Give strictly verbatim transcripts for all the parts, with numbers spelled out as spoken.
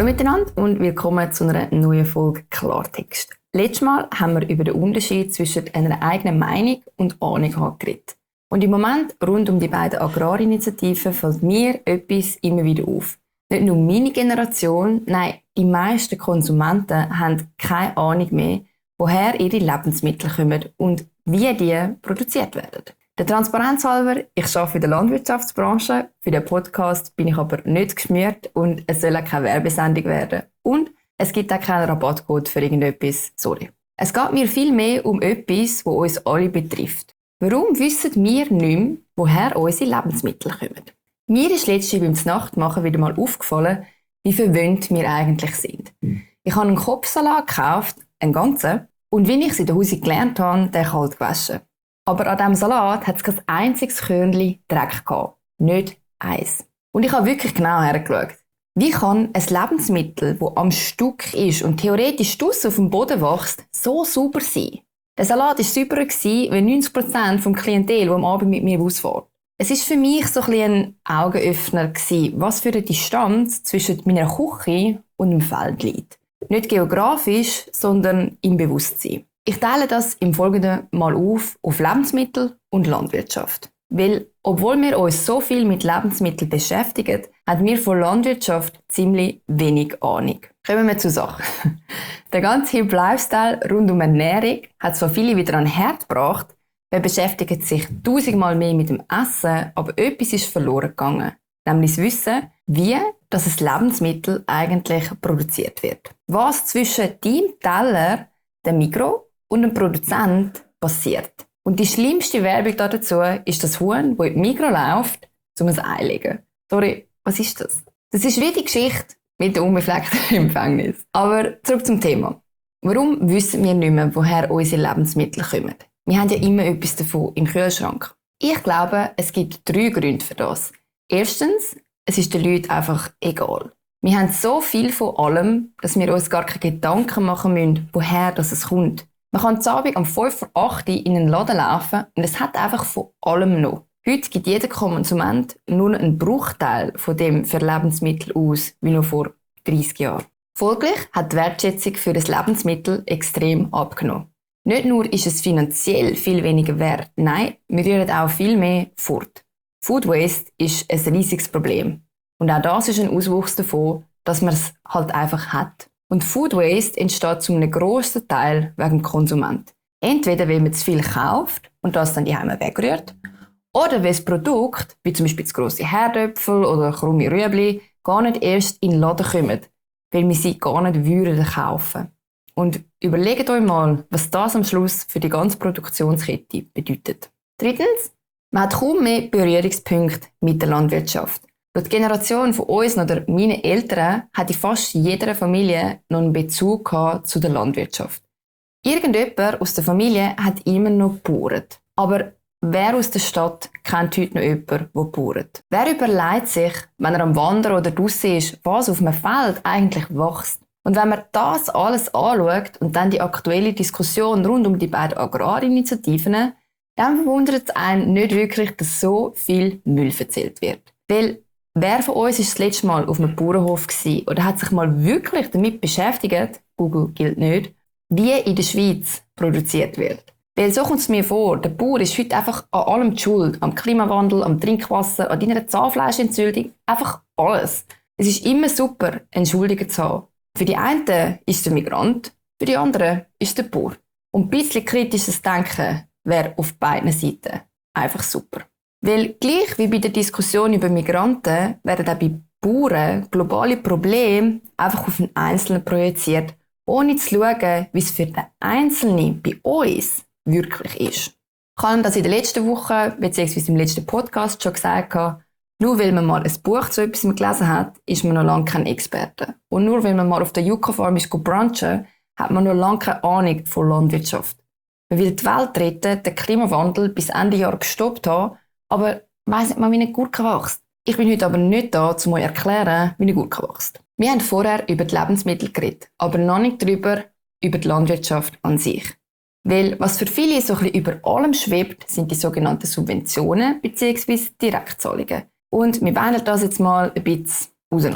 Hallo miteinander und willkommen zu einer neuen Folge Klartext. Letztes Mal haben wir über den Unterschied zwischen einer eigenen Meinung und Ahnung geredet. Und im Moment rund um die beiden Agrarinitiativen fällt mir etwas immer wieder auf. Nicht nur meine Generation, nein, die meisten Konsumenten haben keine Ahnung mehr, woher ihre Lebensmittel kommen und wie die produziert werden. Der Transparenz halber, ich arbeite in der Landwirtschaftsbranche. Für den Podcast bin ich aber nicht geschmiert und es soll auch keine Werbesendung werden. Und es gibt auch keinen Rabattcode für irgendetwas, sorry. Es geht mir viel mehr um etwas, das uns alle betrifft. Warum wissen wir nicht mehr, woher unsere Lebensmittel kommen? Mir ist letztens beim Nachtmachen wieder mal aufgefallen, wie verwöhnt wir eigentlich sind. Ich habe einen Kopfsalat gekauft, einen ganzen, und wie ich es in der Hause gelernt habe, den kalt gewaschen. Aber an diesem Salat hat es kein einziges Körnchen Dreck gehabt. Nicht eins. Und ich habe wirklich genau hergeschaut. Wie kann ein Lebensmittel, das am Stück ist und theoretisch draussen auf dem Boden wächst, so sauber sein? Der Salat war sauberer wie neunzig Prozent vom Klientel, das am Abend mit mir ausfährt. Es war für mich so ein, ein Augenöffner, was für eine Distanz zwischen meiner Küche und dem Feld liegt. Nicht geografisch, sondern im Bewusstsein. Ich teile das im Folgenden mal auf auf Lebensmittel und Landwirtschaft. Weil, obwohl wir uns so viel mit Lebensmitteln beschäftigen, haben wir von Landwirtschaft ziemlich wenig Ahnung. Kommen wir zur Sache. Der ganze hippe Lifestyle rund um Ernährung hat zwar viele wieder an den Herd gebracht, man beschäftigt sich tausendmal mehr mit dem Essen, aber etwas ist verloren gegangen. Nämlich das Wissen, wie das ein Lebensmittel eigentlich produziert wird. Was zwischen deinem Teller, dem Mikro und dem Produzent passiert. Und die schlimmste Werbung dazu ist das Huhn, das in die Mikro läuft, um ein Ei zu legen. Sorry, was ist das? Das ist wie die Geschichte mit der unbefleckten Empfängnis. Aber zurück zum Thema. Warum wissen wir nicht mehr, woher unsere Lebensmittel kommen? Wir haben ja immer etwas davon im Kühlschrank. Ich glaube, es gibt drei Gründe für das. Erstens, es ist den Leuten einfach egal. Wir haben so viel von allem, dass wir uns gar keine Gedanken machen müssen, woher das kommt. Man kann am Abend um fünf vor acht in einen Laden laufen und es hat einfach von allem noch. Heute gibt jeder Konsument nur einen Bruchteil von dem für Lebensmittel aus, wie noch vor dreissig Jahren. Folglich hat die Wertschätzung für das Lebensmittel extrem abgenommen. Nicht nur ist es finanziell viel weniger wert, nein, wir rühren auch viel mehr fort. Food Waste ist ein riesiges Problem. Und auch das ist ein Auswuchs davon, dass man es halt einfach hat. Und Food Waste entsteht zu einem grossen Teil wegen dem Konsument. Entweder weil man zu viel kauft und das dann die Heime wegrührt, oder weil das Produkt, wie zum Beispiel das grosse Herdöpfel oder krumme Rüebli, gar nicht erst in den Laden kommen, weil wir sie gar nicht würden kaufen. Und überlegt euch mal, was das am Schluss für die ganze Produktionskette bedeutet. Drittens, man hat kaum mehr Berührungspunkte mit der Landwirtschaft. Die Generation von uns oder meinen Eltern hat in fast jeder Familie noch einen Bezug gehabt zu der Landwirtschaft. Irgendjemand aus der Familie hat immer noch gebauert. Aber wer aus der Stadt kennt heute noch jemanden, der bauert? Wer überlegt sich, wenn er am Wandern oder draussen ist, was auf einem Feld eigentlich wächst? Und wenn man das alles anschaut und dann die aktuelle Diskussion rund um die beiden Agrarinitiativen, dann verwundert es einen nicht wirklich, dass so viel Müll erzählt wird. Weil wer von uns war das letzte Mal auf einem Bauernhof gewesen oder hat sich mal wirklich damit beschäftigt, Google gilt nicht, wie in der Schweiz produziert wird? Weil so kommt es mir vor, der Bauer ist heute einfach an allem die Schuld, am Klimawandel, am Trinkwasser, an deiner Zahnfleischentzündung, einfach alles. Es ist immer super, einen Schuldigen zu haben. Für die einen ist der Migrant, für die anderen ist der Bauer. Und ein bisschen kritisches Denken wäre auf beiden Seiten einfach super. Weil gleich wie bei der Diskussion über Migranten werden auch bei Bauern globale Probleme einfach auf den Einzelnen projiziert, ohne zu schauen, wie es für den Einzelnen bei uns wirklich ist. Ich habe das in der letzten Woche bzw. im letzten Podcast schon gesagt, nur weil man mal ein Buch zu etwas gelesen hat, ist man noch lange kein Experte. Und nur weil man mal auf der Yucca-Farm ist brunchen, hat man noch lange keine Ahnung von Landwirtschaft. Man will die Welt retten, den Klimawandel bis Ende Jahr gestoppt haben, aber weiss nicht mal, wie eine Gurke wächst. Ich bin heute aber nicht da, um euch zu erklären, wie eine Gurke wächst. Wir haben vorher über die Lebensmittel geredet, aber noch nicht darüber, über die Landwirtschaft an sich. Weil was für viele so ein bisschen über allem schwebt, sind die sogenannten Subventionen bzw. Direktzahlungen. Und wir behandeln das jetzt mal ein bisschen auseinander.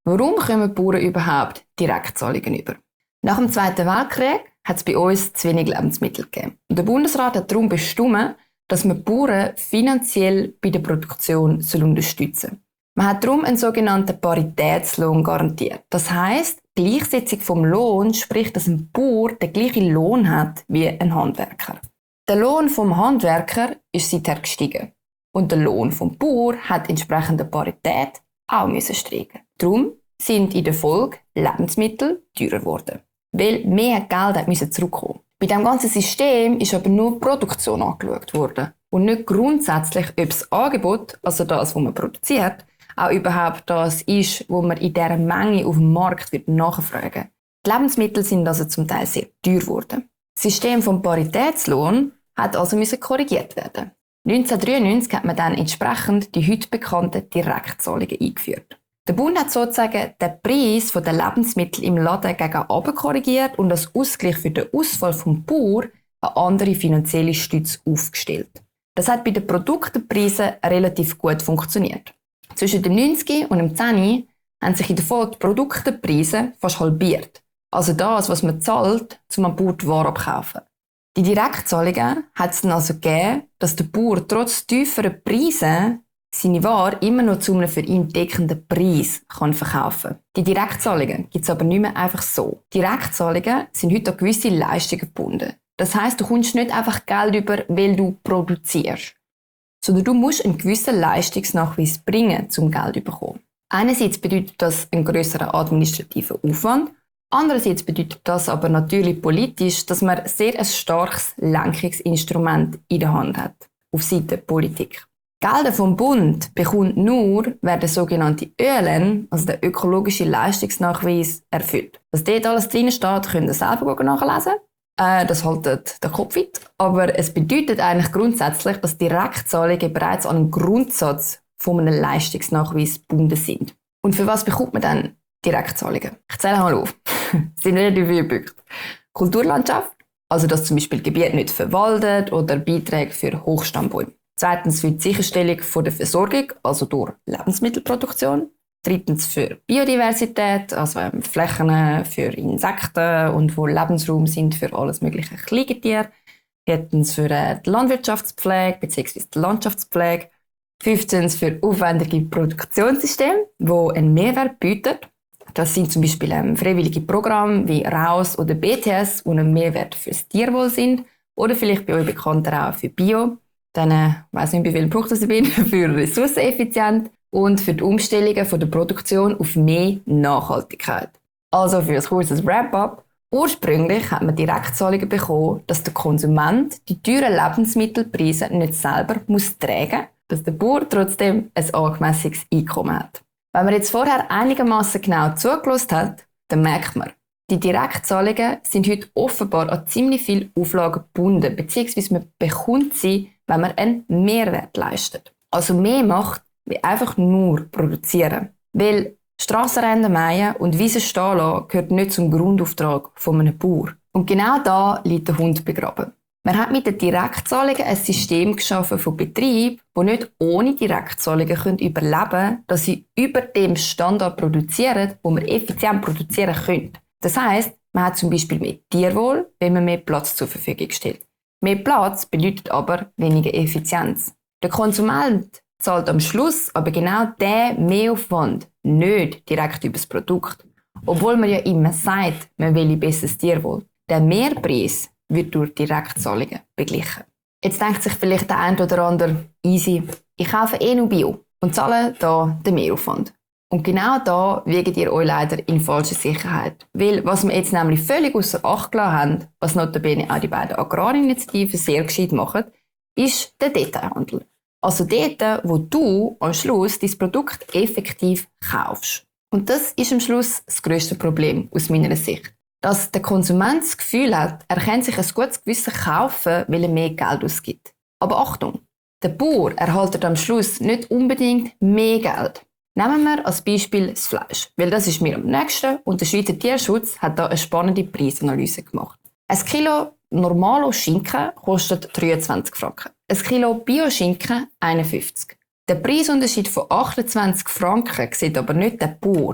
Warum kommen Bauern überhaupt Direktzahlungen über? Nach dem Zweiten Weltkrieg hat es bei uns zu wenig Lebensmittel gegeben. Und der Bundesrat hat darum bestimmt, dass man Bauern finanziell bei der Produktion unterstützen soll. Man hat darum einen sogenannten Paritätslohn garantiert. Das heisst, die Gleichsetzung vom Lohn spricht, dass ein Bauer den gleichen Lohn hat wie ein Handwerker. Der Lohn vom Handwerker ist seither gestiegen. Und der Lohn vom Bauer hat entsprechende Parität auch müssen steigen. Darum sind in der Folge Lebensmittel teurer geworden, weil mehr Geld müssen zurückkommen. Bei diesem ganzen System ist aber nur die Produktion angeschaut worden und nicht grundsätzlich, ob das Angebot, also das, was man produziert, auch überhaupt das ist, was man in dieser Menge auf dem Markt wird nachfragen. Die Lebensmittel sind also zum Teil sehr teuer geworden. Das System vom Paritätslohn hat also müssen korrigiert werden. neunzehnhundertdreiundneunzig hat man dann entsprechend die heute bekannten Direktzahlungen eingeführt. Der Bund hat sozusagen den Preis der Lebensmittel im Laden gegen unten korrigiert und als Ausgleich für den Ausfall vom Bauer eine andere finanzielle Stütze aufgestellt. Das hat bei den Produktpreisen relativ gut funktioniert. Zwischen dem neunziger und dem zehner haben sich in der Folge die Produktpreise fast halbiert. Also das, was man zahlt, um am Bauer die Ware abzukaufen. Die Direktzahlungen hat es dann also gegeben, dass der Bauer trotz tieferen Preisen seine Ware immer noch zu einem für ihn deckenden Preis kann verkaufen kann. Die Direktzahlungen gibt es aber nicht mehr einfach so. Direktzahlungen sind heute an gewisse Leistungen gebunden. Das heisst, du kommst nicht einfach Geld über, weil du produzierst, sondern du musst einen gewissen Leistungsnachweis bringen, um Geld zu bekommen. Einerseits bedeutet das einen grösseren administrativen Aufwand, andererseits bedeutet das aber natürlich politisch, dass man sehr ein starkes Lenkungsinstrument in der Hand hat, auf Seite der Politik. Gelder vom Bund bekommt nur, wer den sogenannten Ö L N, also der ökologische Leistungsnachweis, erfüllt. Was dort alles drin steht, könnt ihr selber nachlesen. Äh, das haltet den Kopf weit. Aber es bedeutet eigentlich grundsätzlich, dass Direktzahlungen bereits an einen Grundsatz von einem Leistungsnachweis gebunden sind. Und für was bekommt man dann Direktzahlungen? Ich zähle mal auf. Es sind relativ viele Punkte. Kulturlandschaft, also dass zum Beispiel Gebiete nicht verwaltet oder Beiträge für Hochstammbäume. Zweitens für die Sicherstellung der Versorgung, also durch Lebensmittelproduktion. Drittens für Biodiversität, also Flächen für Insekten und wo Lebensraum sind für alles mögliche Kleingetier. Viertens für die Landwirtschaftspflege bzw. die Landschaftspflege. Fünftens für aufwendige Produktionssysteme, die einen Mehrwert bieten. Das sind zum Beispiel ähm, freiwillige Programme wie R A U S oder B T S, die einen Mehrwert fürs Tierwohl sind. Oder vielleicht bei euch bekannter auch für Bio. Dann, äh, ich weiss nicht, wie viele Punkte ich bin, für ressourceneffizient und für die Umstellungen von der Produktion auf mehr Nachhaltigkeit. Also für ein kurzes Wrap-up. Ursprünglich hat man Direktzahlungen bekommen, dass der Konsument die teuren Lebensmittelpreise nicht selber muss tragen muss, dass der Bauer trotzdem ein angemessenes Einkommen hat. Wenn man jetzt vorher einigermaßen genau zugelassen hat, dann merkt man, die Direktzahlungen sind heute offenbar an ziemlich viele Auflagen gebunden, beziehungsweise man bekommt sie, wenn man einen Mehrwert leistet. Also mehr macht, wie einfach nur produzieren. Weil Strassenränder mähen und Wiesen stehen lassen gehört nicht zum Grundauftrag von einem Bauer. Und genau da liegt der Hund begraben. Man hat mit den Direktzahlungen ein System geschaffen von Betrieben, die nicht ohne Direktzahlungen können überleben können, dass sie über dem Standard produzieren, wo man effizient produzieren können. Das heisst, man hat zum Beispiel mehr Tierwohl, wenn man mehr Platz zur Verfügung stellt. Mehr Platz bedeutet aber weniger Effizienz. Der Konsument zahlt am Schluss aber genau den Mehraufwand nicht direkt über das Produkt. Obwohl man ja immer sagt, man will besseres Tierwohl. Der Mehrpreis wird durch Direktzahlungen beglichen. Jetzt denkt sich vielleicht der eine oder andere, easy, ich kaufe eh nur Bio und zahle da den Mehraufwand. Und genau da wiegt ihr euch leider in falscher Sicherheit. Weil was wir jetzt nämlich völlig außer Acht gelassen haben, was notabene auch die beiden Agrarinitiativen sehr gescheit machen, ist der Detailhandel. Also dort, wo du am Schluss dein Produkt effektiv kaufst. Und das ist am Schluss das grösste Problem aus meiner Sicht. Dass der Konsument das Gefühl hat, er kann sich ein gutes Gewissen kaufen, weil er mehr Geld ausgibt. Aber Achtung, der Bauer erhält am Schluss nicht unbedingt mehr Geld. Nehmen wir als Beispiel das Fleisch, weil das ist mir am nächsten und der Schweizer Tierschutz hat da eine spannende Preisanalyse gemacht. Ein Kilo normalo Schinken kostet dreiundzwanzig Franken, ein Kilo Bio-Schinken einundfünfzig. Der Preisunterschied von achtundzwanzig Franken sieht aber nicht der Bauer.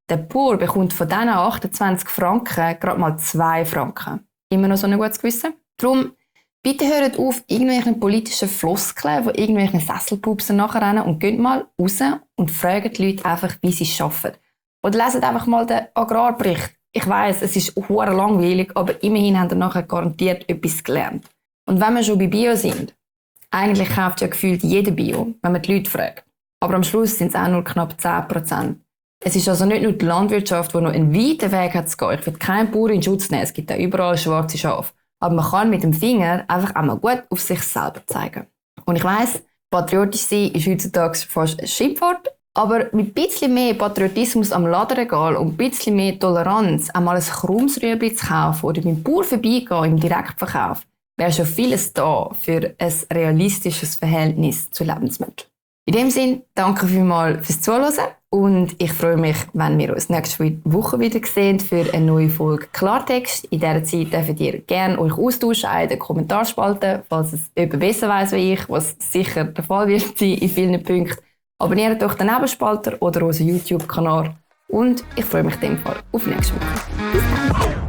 Der Bauer bekommt von diesen achtundzwanzig Franken gerade mal zwei Franken. Immer noch so ein gutes Gewissen? Darum, bitte hört auf, irgendwelchen politischen Floskeln von irgendwelchen Sesselpupsen nachrennen und geht mal raus und fragt die Leute einfach, wie sie es arbeiten. Oder leset einfach mal den Agrarbericht. Ich weiss, es ist hure langweilig, aber immerhin habt ihr nachher garantiert etwas gelernt. Und wenn wir schon bei Bio sind, eigentlich kauft ja gefühlt jeder Bio, wenn man die Leute fragt. Aber am Schluss sind es auch nur knapp zehn Prozent. Es ist also nicht nur die Landwirtschaft, die noch einen weiten Weg hat zu gehen. Ich will keinen Bauer in Schutz nehmen, es gibt auch überall schwarze Schafe. Aber man kann mit dem Finger einfach einmal gut auf sich selber zeigen. Und ich weiss, patriotisch sein ist heutzutage fast ein Schimpfwort. Aber mit ein bisschen mehr Patriotismus am Ladenregal und ein bisschen mehr Toleranz, einmal ein Chrumsrüebli zu kaufen oder beim Bauer vorbeigehen im Direktverkauf, wäre schon vieles da für ein realistisches Verhältnis zu Lebensmitteln. In dem Sinne, danke vielmals fürs Zuhören und ich freue mich, wenn wir uns nächste Woche wieder sehen für eine neue Folge Klartext. In dieser Zeit dürft ihr gerne euch austauschen in den Kommentarspalten, falls es jemand besser weiss wie ich, was sicher der Fall wird sein in vielen Punkten. Abonniert doch den Nebenspalter oder unseren YouTube-Kanal und ich freue mich in dem Fall auf nächste Woche. Bis dann!